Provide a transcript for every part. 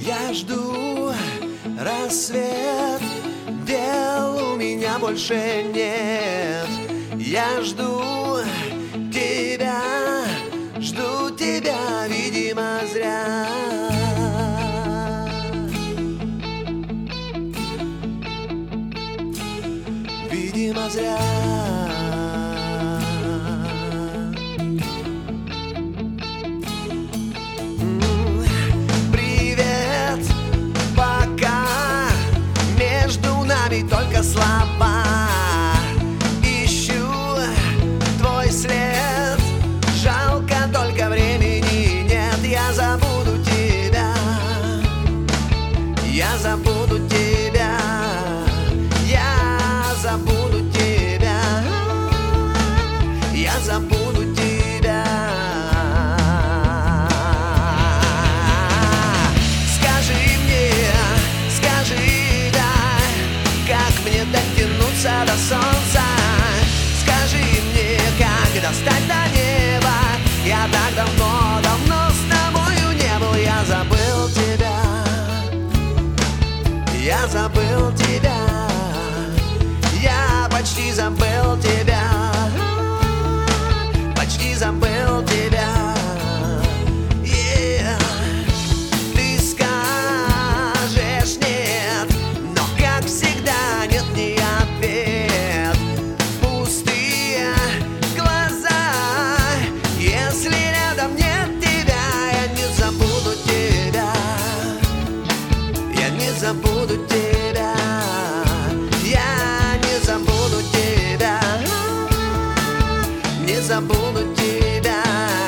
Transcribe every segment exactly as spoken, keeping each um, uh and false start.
Я жду рассвет, дел у меня больше нет. Я жду тебя, жду тебя, видимо, зря. Видимо, зря. Только слова, ищу твой след, жалко только времени нет. Я забуду тебя, я забуду тебя, я забуду тебя, я забуду тебя. Скажи мне, скажи, дотянуться до солнца. Скажи мне, как достать до неба. Я так давно, давно с тобою не был. Я забыл тебя, я забыл тебя, я почти забыл тебя, почти забыл тебя. Забуду тебя, я не забуду тебя, не забуду тебя.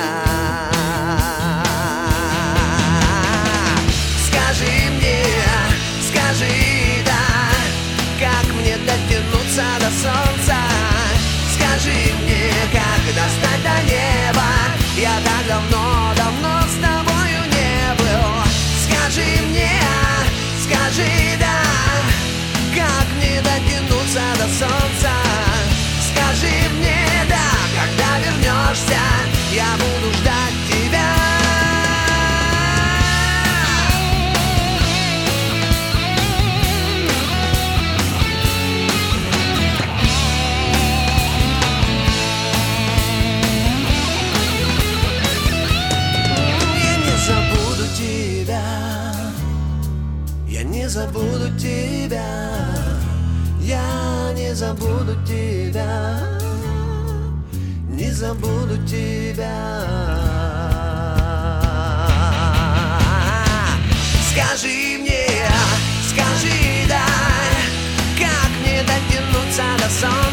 Скажи мне, скажи, да, как мне дотянуться до солнца. Скажи мне, как достать до неба. Я так давно, давно с тобою не был. Скажи мне, скажи, да, как мне дотянуться до солнца. Скажи мне, да, когда вернешься, я буду ждать тебя. Я не забуду тебя, я не забуду тебя, я не забуду тебя, не забуду тебя. Скажи мне, скажи, да, как мне дотянуться до солнца.